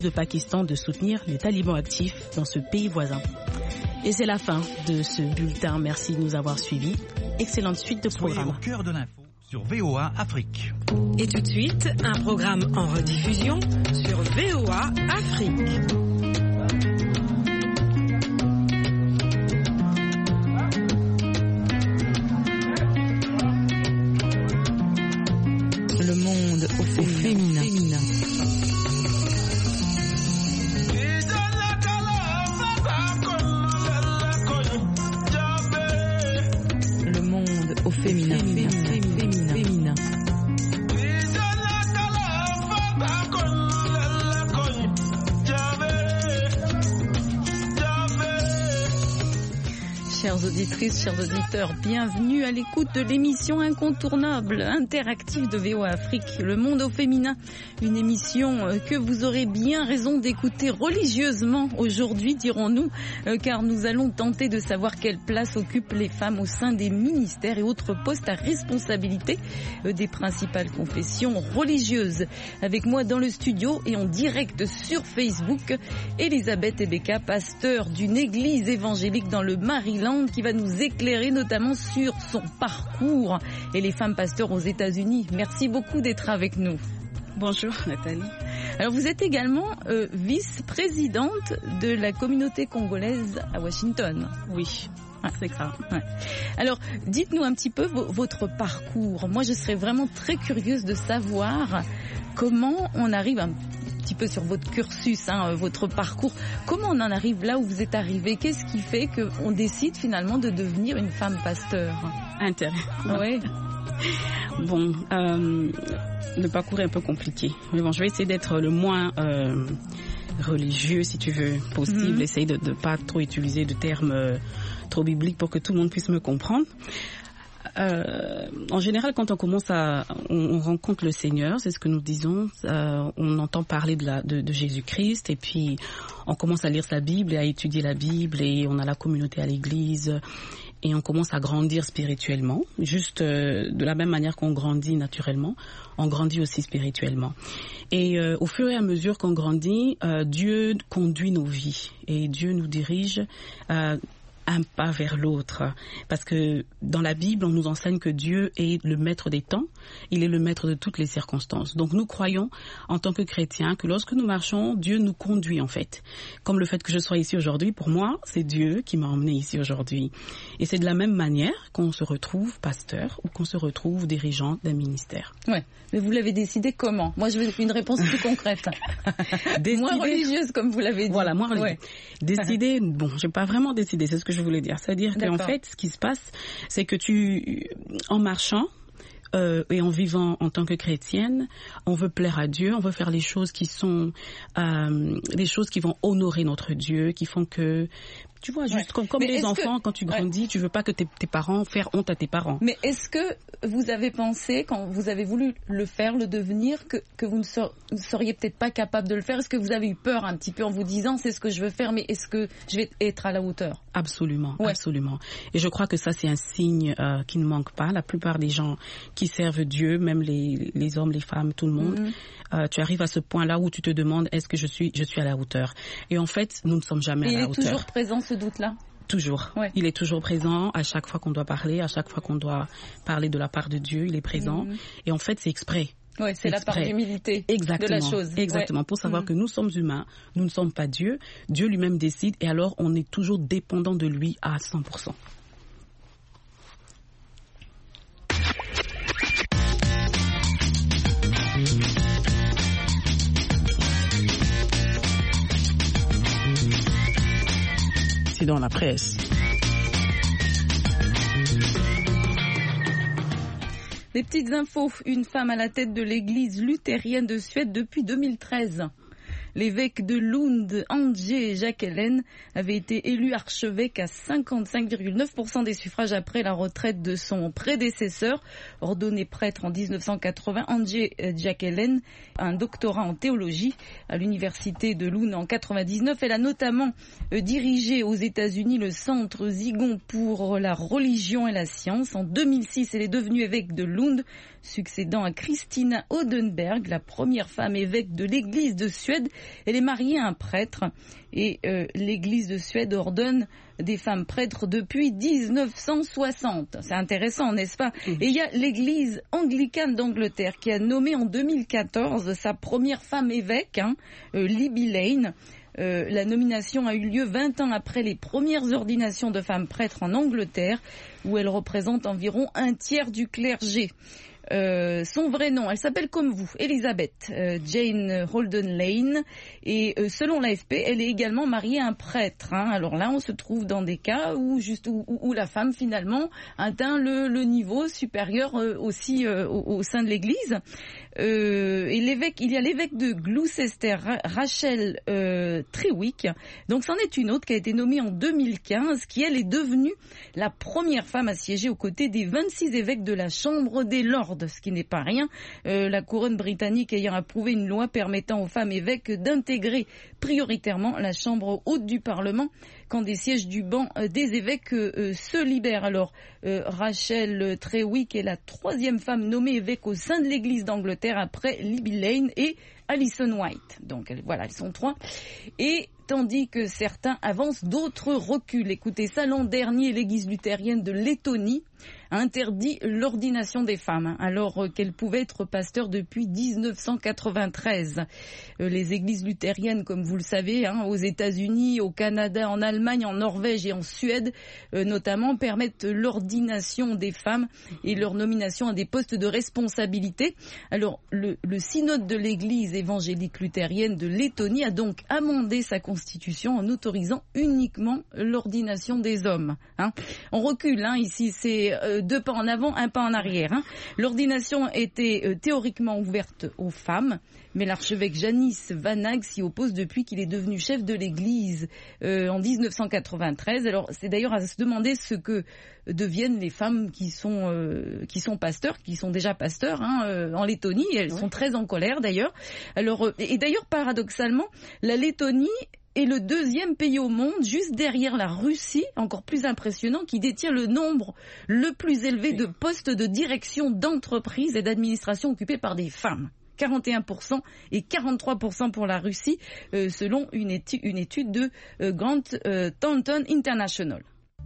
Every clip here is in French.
de Pakistan de soutenir les talibans actifs dans ce pays voisin. Et c'est la fin de ce bulletin. Merci de nous avoir suivis. Excellente suite de programme. Soyez au cœur de l'info sur VOA Afrique. Et tout de suite, un programme en rediffusion sur VOA Afrique. Le monde au féminin. Le monde au féminin. Chères auditrices, chers auditeurs, bienvenue à l'écoute de l'émission incontournable, interactive de VOA Afrique, Le Monde au Féminin. Une émission que vous aurez bien raison d'écouter religieusement aujourd'hui, dirons-nous, car nous allons tenter de savoir quelle place occupent les femmes au sein des ministères et autres postes à responsabilité des principales confessions religieuses. Avec moi dans le studio et en direct sur Facebook, Elisabeth Ebeka, pasteur d'une église évangélique dans le Maryland, qui va nous éclairer notamment sur son parcours et les femmes pasteurs aux États-Unis. Merci beaucoup d'être avec nous. Bonjour Nathalie. Alors vous êtes également vice-présidente de la communauté congolaise à Washington. Oui. C'est ça. Ouais. Alors, dites-nous un petit peu votre parcours. Moi, je serais vraiment très curieuse de savoir comment on arrive un petit peu sur votre cursus, votre parcours. Comment on en arrive là où vous êtes arrivé? Qu'est-ce qui fait qu'on décide finalement de devenir une femme pasteur? Intéressant. Oui. Bon, le parcours est un peu compliqué. Mais bon, je vais essayer d'être le moins religieux, si tu veux, possible. Essayer de ne pas trop utiliser de termes trop bibliques pour que tout le monde puisse me comprendre. En général, quand on commence on rencontre le Seigneur, c'est ce que nous disons, on entend parler de Jésus-Christ et puis on commence à lire sa Bible et à étudier la Bible et on a la communauté à l'église et on commence à grandir spirituellement, juste de la même manière qu'on grandit naturellement, on grandit aussi spirituellement. Et au fur et à mesure qu'on grandit, Dieu conduit nos vies et Dieu nous dirige un pas vers l'autre. Parce que dans la Bible, on nous enseigne que Dieu est le maître des temps, il est le maître de toutes les circonstances. Donc nous croyons, en tant que chrétiens, que lorsque nous marchons, Dieu nous conduit en fait. Comme le fait que je sois ici aujourd'hui, pour moi, c'est Dieu qui m'a emmené ici aujourd'hui. Et c'est de la même manière qu'on se retrouve pasteur ou qu'on se retrouve dirigeant d'un ministère. Ouais. Mais vous l'avez décidé comment? Moi, je veux une réponse plus concrète. Moins religieuse, comme vous l'avez dit. Voilà, moins religieuse. Ouais. Décider, bon, j'ai pas vraiment décidé, c'est ce que je voulais dire. C'est-à-dire qu'en fait, ce qui se passe, c'est que en marchant et en vivant en tant que chrétienne, on veut plaire à Dieu, on veut faire les choses qui sont les choses qui vont honorer notre Dieu, qui font que tu vois, juste comme les enfants, quand tu grandis, tu veux pas que tes parents fassent honte à tes parents. Mais est-ce que vous avez pensé, quand vous avez voulu le faire, le devenir, que vous ne seriez peut-être pas capable de le faire? Est-ce que vous avez eu peur un petit peu en vous disant c'est ce que je veux faire, mais est-ce que je vais être à la hauteur? Absolument, absolument. Et je crois que ça, c'est un signe qui ne manque pas. La plupart des gens qui servent Dieu, même les hommes, les femmes, tout le monde, tu arrives à ce point-là où tu te demandes est-ce que je suis à la hauteur? Et en fait, nous ne sommes jamais à la hauteur. Il est toujours présent ce doute-là? Toujours. Ouais. Il est toujours présent à chaque fois qu'on doit parler, à chaque fois qu'on doit parler de la part de Dieu, il est présent. Et en fait, c'est exprès. Oui, c'est la part d'humilité de la chose. Exactement, pour savoir que nous sommes humains, nous ne sommes pas Dieu. Dieu lui-même décide et alors on est toujours dépendant de lui à 100%. Dans la presse. Des petites infos. Une femme à la tête de l'église luthérienne de Suède depuis 2013. L'évêque de Lund, Andrzej Jackelén, avait été élu archevêque à 55,9% des suffrages après la retraite de son prédécesseur. Ordonné prêtre en 1980, Andrzej Jackelén a un doctorat en théologie à l'université de Lund en 99. Elle a notamment dirigé aux États-Unis le centre Zygon pour la religion et la science. En 2006, elle est devenue évêque de Lund, succédant à Christina Odenberg, la première femme évêque de l'église de Suède. Elle est mariée à un prêtre et l'Église de Suède ordonne des femmes prêtres depuis 1960. C'est intéressant, n'est-ce pas? Et il y a l'Église anglicane d'Angleterre qui a nommé en 2014 sa première femme évêque, Libby Lane. La nomination a eu lieu 20 ans après les premières ordinations de femmes prêtres en Angleterre, où elle représente environ un tiers du clergé. Son vrai nom, elle s'appelle comme vous, Elizabeth Jane Holden Lane, et selon l'AFP, elle est également mariée à un prêtre. Alors là, on se trouve dans des cas où la femme finalement atteint le niveau supérieur aussi au sein de l'Église. Et il y a l'évêque de Gloucester, Rachel Trewick. Donc c'en est une autre qui a été nommée en 2015, qui elle est devenue la première femme à siéger aux côtés des 26 évêques de la Chambre des Lords, ce qui n'est pas rien. La couronne britannique ayant approuvé une loi permettant aux femmes évêques d'intégrer prioritairement la Chambre haute du Parlement quand des sièges du banc des évêques se libèrent. Alors, Rachel Trewick est la troisième femme nommée évêque au sein de l'Église d'Angleterre après Libby Lane et Alison White. Donc voilà, elles sont trois. Et tandis que certains avancent, d'autres reculent. Écoutez ça, l'an dernier, l'Église luthérienne de Lettonie a interdit l'ordination des femmes, alors qu'elles pouvaient être pasteurs depuis 1993. Les églises luthériennes, comme vous le savez, aux États-Unis, au Canada, en Allemagne, en Norvège et en Suède, notamment, permettent l'ordination des femmes et leur nomination à des postes de responsabilité. Alors, le synode de l'Église évangélique luthérienne de Lettonie a donc amendé sa constitution en autorisant uniquement l'ordination des hommes. On recule, ici, c'est 2 pas en avant, 1 pas en arrière. L'ordination était théoriquement ouverte aux femmes, mais l'archevêque Janis Van Hag s'y oppose depuis qu'il est devenu chef de l'Église en 1993. Alors c'est d'ailleurs à se demander ce que deviennent les femmes qui sont pasteurs, qui sont déjà pasteurs en Lettonie. Elles sont très en colère d'ailleurs. Alors et d'ailleurs paradoxalement, la Lettonie est le 2e pays au monde, juste derrière la Russie, encore plus impressionnant, qui détient le nombre le plus élevé de postes de direction d'entreprise et d'administration occupés par des femmes. 41% et 43% pour la Russie, selon une étude de Grant Thornton International.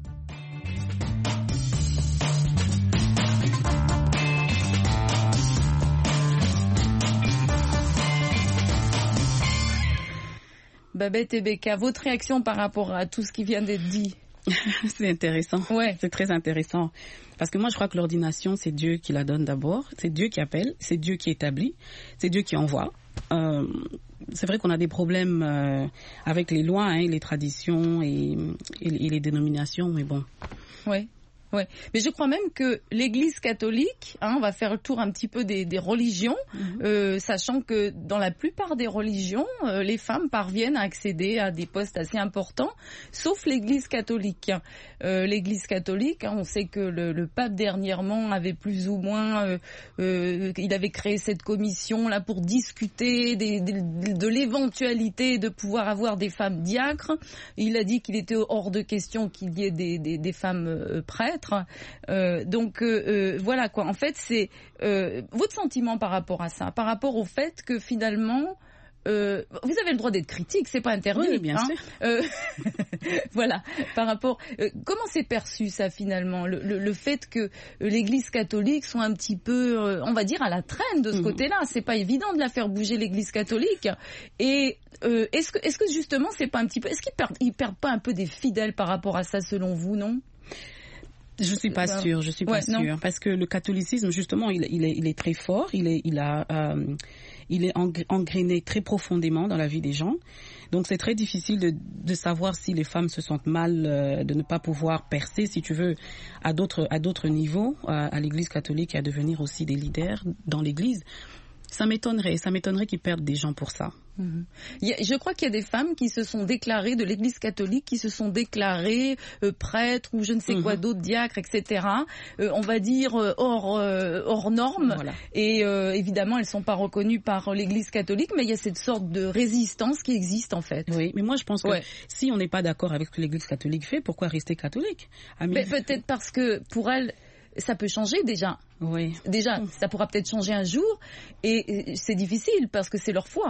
Babette et Becca, votre réaction par rapport à tout ce qui vient d'être dit? C'est intéressant. Ouais. C'est très intéressant. Parce que moi, je crois que l'ordination, c'est Dieu qui la donne d'abord. C'est Dieu qui appelle. C'est Dieu qui établit. C'est Dieu qui envoie. C'est vrai qu'on a des problèmes avec les lois, les traditions et les dénominations, mais bon. Ouais. Ouais. Mais je crois même que l'Église catholique, on va faire le tour un petit peu des religions, sachant que dans la plupart des religions, les femmes parviennent à accéder à des postes assez importants, sauf l'Église catholique. L'Église catholique, on sait que le pape dernièrement avait plus ou moins, il avait créé cette commission là pour discuter de l'éventualité de pouvoir avoir des femmes diacres. Il a dit qu'il était hors de question qu'il y ait des femmes prêtres. Donc voilà quoi. En fait, c'est votre sentiment par rapport à ça, par rapport au fait que finalement vous avez le droit d'être critique, c'est pas interdit. Oui, bien sûr. Voilà. Par rapport, comment c'est perçu ça finalement, le fait que l'Église catholique soit un petit peu, on va dire, à la traîne de ce côté-là. C'est pas évident de la faire bouger l'Église catholique. Et est-ce que justement c'est pas un petit peu, est-ce qu'ils perdent pas un peu des fidèles par rapport à ça selon vous, non? Je suis pas sûre, parce que le catholicisme justement, il est très fort, il est engrainé très profondément dans la vie des gens. Donc c'est très difficile de savoir si les femmes se sentent mal de ne pas pouvoir percer, si tu veux, à d'autres niveaux, à l'Église catholique et à devenir aussi des leaders dans l'Église. Ça m'étonnerait qu'ils perdent des gens pour ça. Je crois qu'il y a des femmes qui se sont déclarées de l'Église catholique, qui se sont déclarées prêtres ou je ne sais quoi d'autres, diacres, etc. On va dire hors normes. Voilà. Et évidemment, elles ne sont pas reconnues par l'Église catholique, mais il y a cette sorte de résistance qui existe en fait. Oui, mais moi je pense que si on n'est pas d'accord avec ce que l'Église catholique fait, pourquoi rester catholique? Mais peut-être parce que pour elles, ça peut changer déjà. Oui. Déjà, ça pourra peut-être changer un jour et c'est difficile parce que c'est leur foi.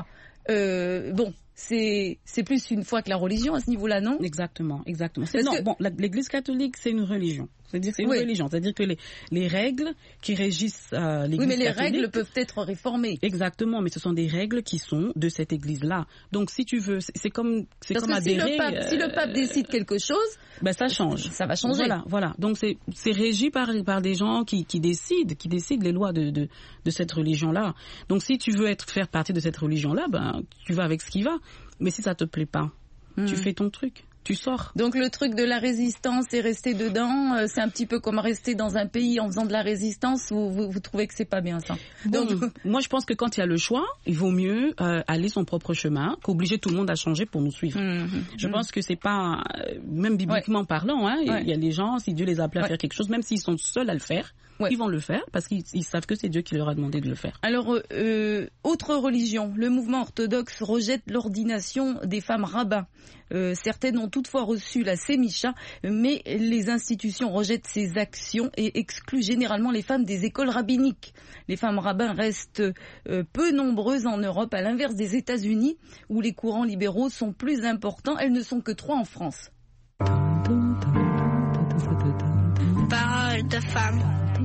c'est plus une foi que la religion à ce niveau-là, non? Exactement. L'Église catholique, c'est une religion. C'est-à-dire que les règles qui régissent l'Église catholique... Oui, mais les règles peuvent être réformées. Exactement, mais ce sont des règles qui sont de cette Église-là. Donc, si tu veux, c'est comme adhérer... Si le pape décide quelque chose... ça change. Ça va changer. Voilà. Donc, c'est régi par des gens qui décident les lois de cette religion-là. Donc, si tu veux faire partie de cette religion-là, tu vas avec ce qui va. Mais si ça te plaît pas, tu fais ton truc. Tu sors. Donc le truc de la résistance et rester dedans, c'est un petit peu comme rester dans un pays en faisant de la résistance. Vous trouvez que c'est pas bien ça? Donc moi je pense que quand il y a le choix, il vaut mieux aller son propre chemin qu'obliger tout le monde à changer pour nous suivre. Je pense que c'est pas, même bibliquement parlant, il y a les gens, si Dieu les a appelés à faire quelque chose, même s'ils sont seuls à le faire, ils vont le faire parce qu'ils savent que c'est Dieu qui leur a demandé de le faire. Alors, autre religion, le mouvement orthodoxe rejette l'ordination des femmes rabbins. Certaines ont toutefois reçu la sémicha, mais les institutions rejettent ces actions et excluent généralement les femmes des écoles rabbiniques. Les femmes rabbins restent peu nombreuses en Europe, à l'inverse des États-Unis, où les courants libéraux sont plus importants. Elles ne sont que 3 en France. Parole de femme.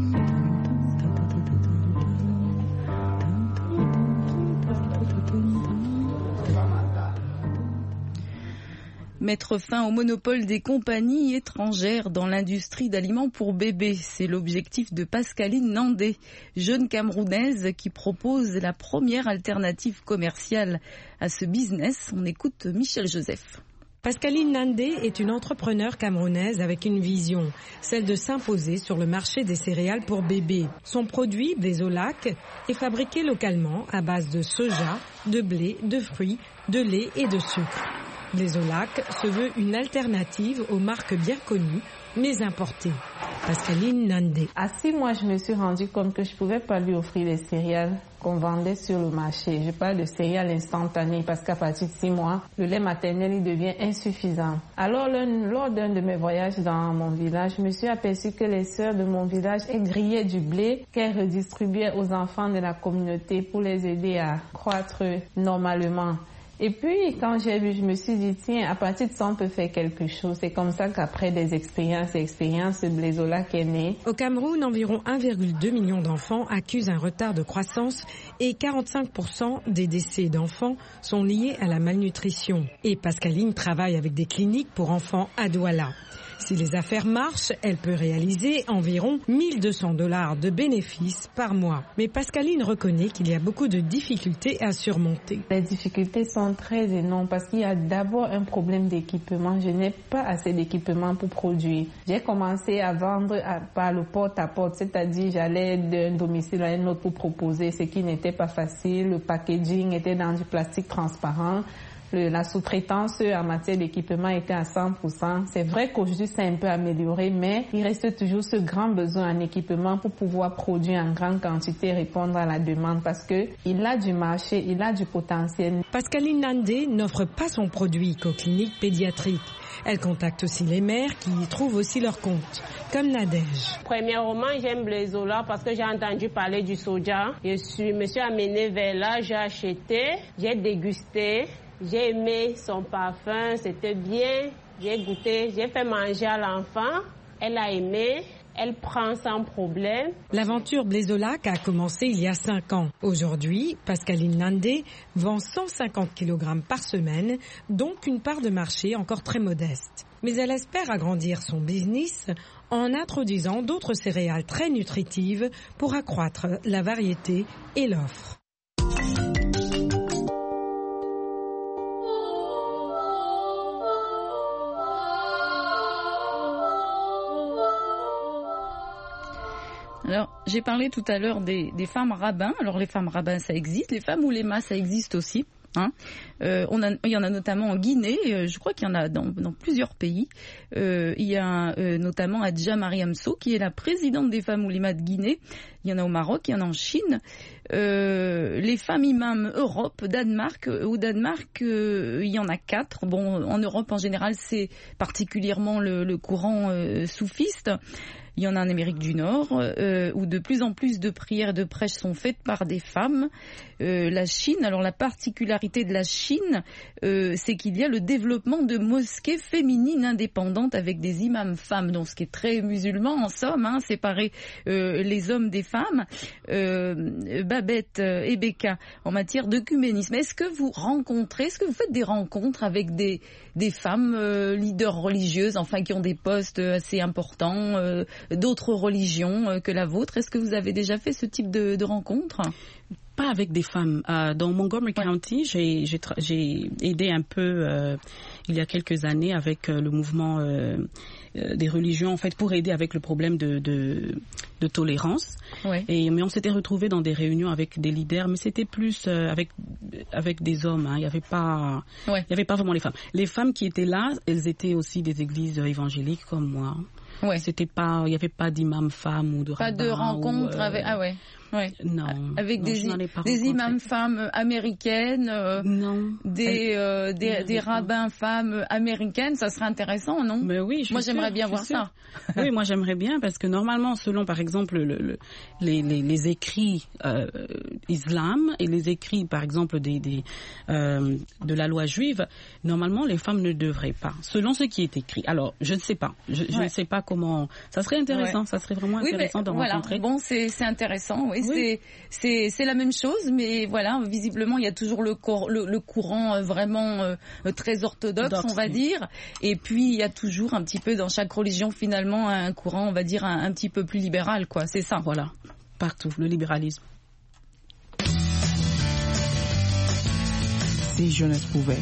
Mettre fin au monopole des compagnies étrangères dans l'industrie d'aliments pour bébés. C'est l'objectif de Pascaline Nandé, jeune Camerounaise qui propose la première alternative commerciale à ce business. On écoute Michel Joseph. Pascaline Nandé est une entrepreneure camerounaise avec une vision, celle de s'imposer sur le marché des céréales pour bébés. Son produit, Blésolac, est fabriqué localement à base de soja, de blé, de fruits, de lait et de sucre. Blésolac se veut une alternative aux marques bien connues, mais importées. Pascaline Nandé. À 6 mois, je me suis rendu compte que je ne pouvais pas lui offrir les céréales qu'on vendait sur le marché. Je parle de céréales instantanées parce qu'à partir de 6 mois, le lait maternel il devient insuffisant. Alors, lors d'un de mes voyages dans mon village, je me suis aperçue que les sœurs de mon village grillaient du blé qu'elles redistribuaient aux enfants de la communauté pour les aider à croître normalement. Et puis, quand j'ai vu, je me suis dit, tiens, à partir de ça, on peut faire quelque chose. C'est comme ça qu'après des expériences, ce Blésolac est né. Au Cameroun, environ 1,2 million d'enfants accusent un retard de croissance et 45% des décès d'enfants sont liés à la malnutrition. Et Pascaline travaille avec des cliniques pour enfants à Douala. Si les affaires marchent, elle peut réaliser environ $1 200 de bénéfices par mois. Mais Pascaline reconnaît qu'il y a beaucoup de difficultés à surmonter. Les difficultés sont très énormes parce qu'il y a d'abord un problème d'équipement. Je n'ai pas assez d'équipement pour produire. J'ai commencé à vendre par le porte-à-porte, c'est-à-dire j'allais d'un domicile à un autre pour proposer, ce qui n'était pas facile. Le packaging était dans du plastique transparent. La sous-traitance en matière d'équipement était à 100%. C'est vrai qu'aujourd'hui, c'est un peu amélioré, mais il reste toujours ce grand besoin en équipement pour pouvoir produire en grande quantité et répondre à la demande parce qu'il a du marché, il a du potentiel. Pascaline Nandé n'offre pas son produit qu'aux cliniques pédiatriques. Elle contacte aussi les mères qui y trouvent aussi leur compte, comme Nadège. Premièrement, j'aime Blésolac parce que j'ai entendu parler du soja. Je me suis amenée vers là, j'ai acheté, j'ai dégusté. J'ai aimé son parfum, c'était bien. J'ai goûté, j'ai fait manger à l'enfant. Elle a aimé, elle prend sans problème. L'aventure Blésolac a commencé il y a 5 ans. Aujourd'hui, Pascaline Nandé vend 150 kg par semaine, donc une part de marché encore très modeste. Mais elle espère agrandir son business en introduisant d'autres céréales très nutritives pour accroître la variété et l'offre. Alors, j'ai parlé tout à l'heure des femmes rabbins. Alors, les femmes rabbins, ça existe. Les femmes oulémas, ça existe aussi. Il y en a notamment en Guinée. Je crois qu'il y en a dans plusieurs pays. Il y a notamment Adja Mariamso, qui est la présidente des femmes oulémas de Guinée. Il y en a au Maroc, il y en a en Chine. Les femmes imams Europe, Danemark. Au Danemark, il y en a 4. Bon, en Europe, en général, c'est particulièrement le courant soufiste. Il il y en a en Amérique du Nord, où de plus en plus de prières et de prêches sont faites par des femmes. La Chine, alors la particularité de la Chine, c'est qu'il y a le développement de mosquées féminines indépendantes avec des imams femmes, donc ce qui est très musulman en somme, séparer les hommes des femmes. Babette Ebeka, en matière d'œcuménisme, est-ce que vous faites des rencontres avec des femmes leaders religieuses, enfin qui ont des postes assez importants, d'autres religions que la vôtre? Est-ce que vous avez déjà fait ce type de rencontres? Pas avec des femmes. Dans Montgomery County, j'ai aidé un peu il y a quelques années avec le mouvement des religions, en fait, pour aider avec le problème de tolérance. Ouais. Mais on s'était retrouvés dans des réunions avec des leaders, mais c'était plus avec des hommes. Il n'y avait pas vraiment les femmes. Les femmes qui étaient là, elles étaient aussi des églises évangéliques comme moi. Ouais. Il n'y avait pas d'imam femme ou de rabbin. Pas de rencontre avec. Ah ouais. Ouais. Non. Avec des imams femmes américaines, des rabbins femmes américaines, ça serait intéressant, non? Mais oui, moi j'aimerais bien voir ça. Oui, moi j'aimerais bien parce que normalement, selon par exemple les écrits islam et les écrits par exemple de la loi juive, normalement les femmes ne devraient pas, selon ce qui est écrit. Alors je ne sais pas, je ne sais pas comment. Ça serait intéressant, ça serait vraiment intéressant de rencontrer. Bon, c'est intéressant, oui. C'est la même chose, mais voilà, visiblement il y a toujours le courant vraiment très orthodoxe, on va dire, et puis il y a toujours un petit peu dans chaque religion finalement un courant, on va dire un petit peu plus libéral, quoi. C'est ça. Voilà, partout le libéralisme. Si jeunesse pouvait.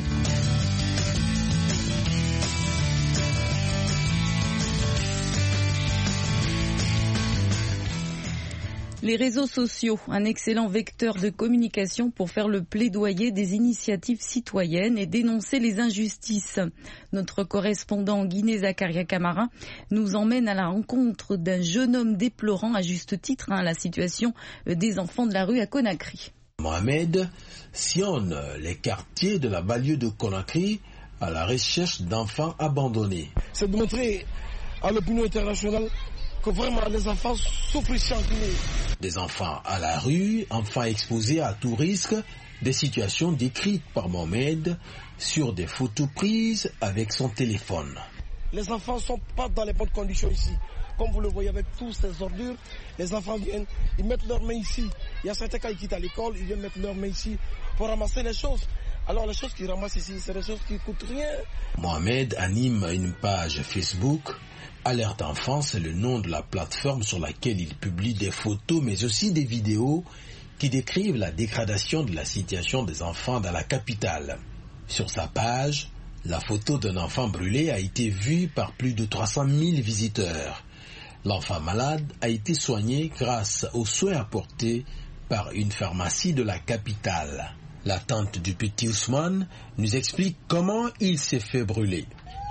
Les réseaux sociaux, un excellent vecteur de communication pour faire le plaidoyer des initiatives citoyennes et dénoncer les injustices. Notre correspondant en Guinée, Zakaria Camara, nous emmène à la rencontre d'un jeune homme déplorant à juste titre la situation des enfants de la rue à Conakry. Mohamed sillonne les quartiers de la banlieue de Conakry à la recherche d'enfants abandonnés. C'est de montrer à l'opinion internationale que vraiment les enfants souffrent ici en Guinée. Des enfants à la rue, enfants exposés à tout risque, des situations décrites par Mohamed sur des photos prises avec son téléphone. Les enfants ne sont pas dans les bonnes conditions ici. Comme vous le voyez avec tous ces ordures, les enfants viennent, ils mettent leurs mains ici. Il y a certains cas qui quittent à l'école, ils viennent mettre leurs mains ici pour ramasser les choses. Alors les choses qu'ils ramassent ici, c'est des choses qui ne coûtent rien. Mohamed anime une page Facebook. Alerte Enfant, c'est le nom de la plateforme sur laquelle il publie des photos mais aussi des vidéos qui décrivent la dégradation de la situation des enfants dans la capitale. Sur sa page, la photo d'un enfant brûlé a été vue par plus de 300 000 visiteurs. L'enfant malade a été soigné grâce aux soins apportés par une pharmacie de la capitale. La tante du petit Ousmane nous explique comment il s'est fait brûler.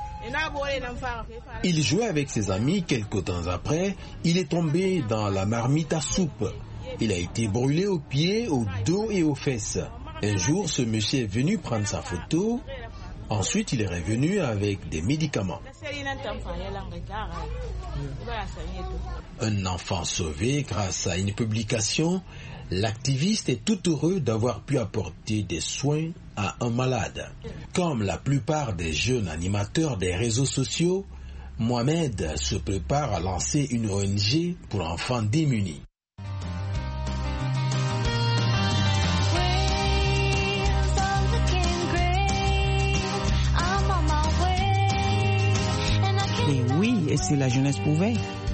Il jouait avec ses amis, quelque temps après, il est tombé dans la marmite à soupe. Il a été brûlé aux pieds, au dos et aux fesses. Un jour, ce monsieur est venu prendre sa photo. Ensuite, il est revenu avec des médicaments. Un enfant sauvé grâce à une publication. L'activiste est tout heureux d'avoir pu apporter des soins à un malade. Comme la plupart des jeunes animateurs des réseaux sociaux, Mohamed se prépare à lancer une ONG pour enfants démunis. Et oui, et si la jeunesse pouvait.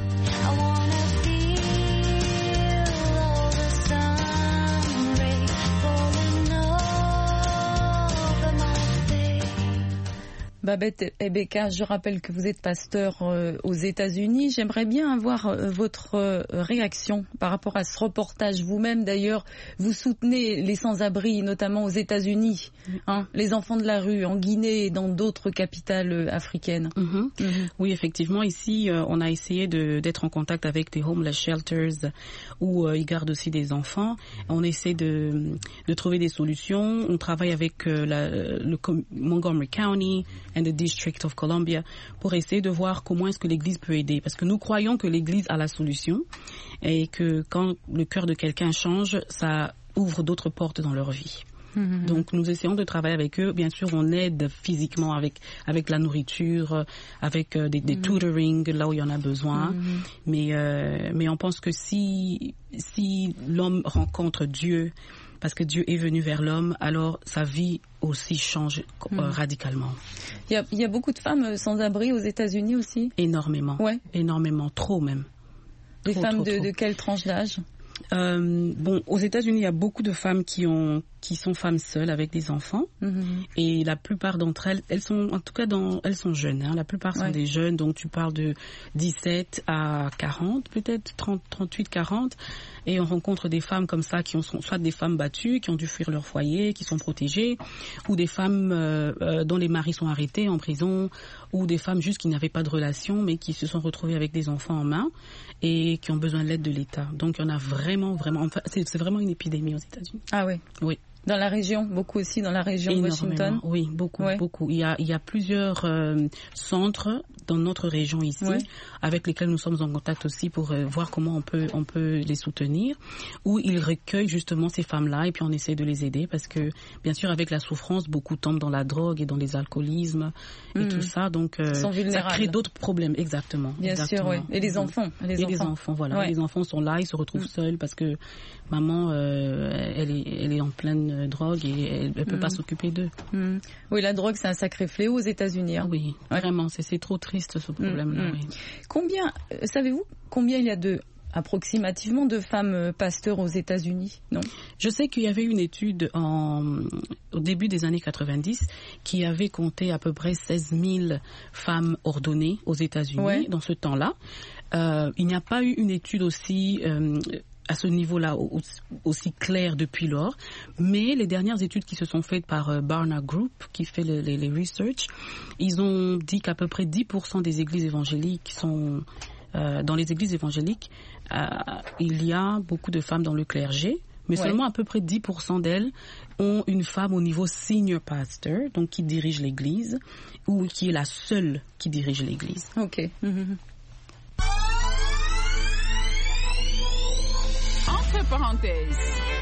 Babette Ebeka, je rappelle que vous êtes pasteur aux États-Unis. J'aimerais bien avoir votre réaction par rapport à ce reportage. Vous-même, d'ailleurs, vous soutenez les sans-abri, notamment aux États-Unis, les enfants de la rue, en Guinée et dans d'autres capitales africaines. Oui, effectivement, ici, on a essayé d'être en contact avec des homeless shelters où ils gardent aussi des enfants. On essaie de trouver des solutions. On travaille avec le Montgomery County, and the District of Columbia, pour essayer de voir comment est-ce que l'Église peut aider. Parce que nous croyons que l'Église a la solution et que quand le cœur de quelqu'un change, ça ouvre d'autres portes dans leur vie. Donc nous essayons de travailler avec eux. Bien sûr, on aide physiquement avec la nourriture, avec des tutoring là où il y en a besoin. Mais on pense que si l'homme rencontre Dieu, parce que Dieu est venu vers l'homme, alors sa vie aussi change radicalement. Il y a beaucoup de femmes sans abri aux États-Unis aussi. Énormément. Ouais. Énormément, trop même. Des femmes de quelle tranche d'âge? Aux États-Unis, il y a beaucoup de femmes qui sont femmes seules avec des enfants, et la plupart d'entre elles, elles sont jeunes. La plupart sont des jeunes, donc tu parles de 17 à 40, peut-être 38, 40, et on rencontre des femmes comme ça qui sont soit des femmes battues, qui ont dû fuir leur foyer, qui sont protégées, ou des femmes dont les maris sont arrêtés en prison, ou des femmes juste qui n'avaient pas de relation, mais qui se sont retrouvées avec des enfants en main et qui ont besoin de l'aide de l'État. Donc il y en a vraiment, enfin, c'est vraiment une épidémie aux États-Unis. Ah oui. Oui. Dans la région, beaucoup aussi dans la région de Washington. Oui, beaucoup. Il y a plusieurs centres dans notre région ici, avec lesquels nous sommes en contact aussi pour voir comment on peut les soutenir, où ils recueillent justement ces femmes-là et puis on essaie de les aider parce que, bien sûr, avec la souffrance, beaucoup tombent dans la drogue et dans les alcoolismes et tout ça, donc ça crée d'autres problèmes, exactement. Bien sûr, oui. Et les enfants. Les enfants, voilà. Ouais. Les enfants sont là, ils se retrouvent seuls parce que maman, elle est en pleine drogue et elle peut pas s'occuper d'eux. Oui, la drogue, c'est un sacré fléau aux États-Unis. Hein. Oui, vraiment, c'est trop triste ce problème-là. Oui. Savez-vous combien il y a approximativement de femmes pasteurs aux États-Unis? Non. Je sais qu'il y avait une étude au début des années 90 qui avait compté à peu près 16 000 femmes ordonnées aux États-Unis dans ce temps-là. Il n'y a pas eu une étude aussi à ce niveau-là aussi clair depuis lors, mais les dernières études qui se sont faites par Barna Group, qui fait les research, ils ont dit qu'à peu près 10% des églises évangéliques sont dans les églises évangéliques, il y a beaucoup de femmes dans le clergé, mais seulement à peu près 10% d'elles ont une femme au niveau senior pastor, donc qui dirige l'église, ou qui est la seule qui dirige l'église. Ok. Entre parenthèses.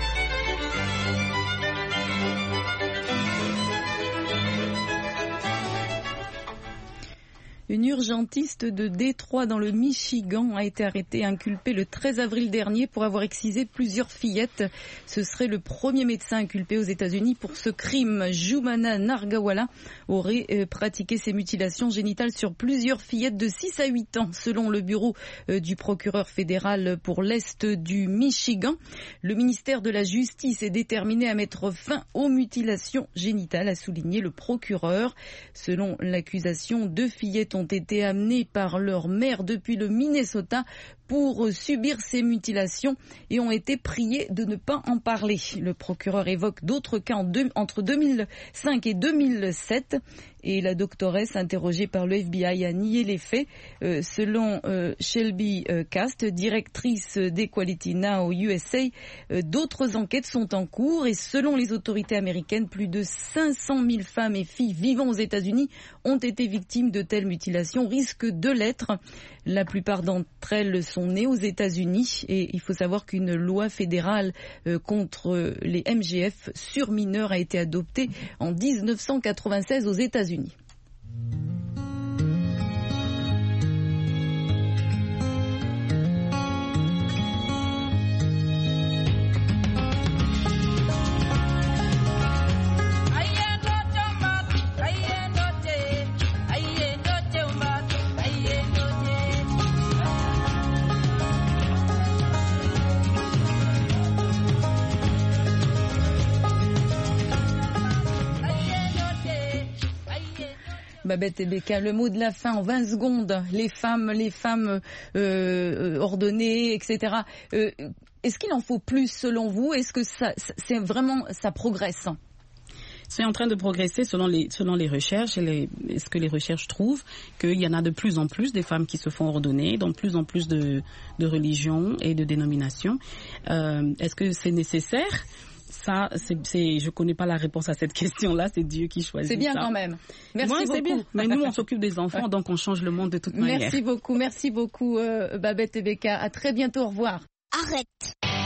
Une urgentiste de Détroit dans le Michigan a été arrêtée et inculpée le 13 avril dernier pour avoir excisé plusieurs fillettes. Ce serait le premier médecin inculpé aux États-Unis pour ce crime. Jumana Nargawala aurait pratiqué ces mutilations génitales sur plusieurs fillettes de 6 à 8 ans, selon le bureau du procureur fédéral pour l'Est du Michigan. Le ministère de la Justice est déterminé à mettre fin aux mutilations génitales, a souligné le procureur. Selon l'accusation, 2 fillettes ont été amenées par leur mère depuis le Minnesota pour subir ces mutilations et ont été priées de ne pas en parler. Le procureur évoque d'autres cas entre 2005 et 2007 et la doctoresse interrogée par le FBI a nié les faits. Selon Shelby Cast, directrice d'Equality Now USA, d'autres enquêtes sont en cours et selon les autorités américaines, plus de 500 000 femmes et filles vivant aux États-Unis ont été victimes de telles mutilations, risquent de l'être. La plupart d'entre elles sont nées aux États-Unis et il faut savoir qu'une loi fédérale contre les MGF sur mineurs a été adoptée en 1996 aux États-Unis. Babette et Becca, le mot de la fin en 20 secondes. Les femmes ordonnées, etc. Est-ce qu'il en faut plus selon vous? Est-ce que ça progresse? C'est en train de progresser selon les recherches et ce que les recherches trouvent, qu'il y en a de plus en plus des femmes qui se font ordonner dans plus en plus de religions et de dénominations. Est-ce que c'est nécessaire? Ça, je connais pas la réponse à cette question-là. C'est Dieu qui choisit. C'est bien ça. Quand même. Merci beaucoup. C'est bien. Mais nous, on s'occupe des enfants, donc on change le monde de toute manière. Merci beaucoup, Babette et Becca. À très bientôt. Au revoir. Arrête.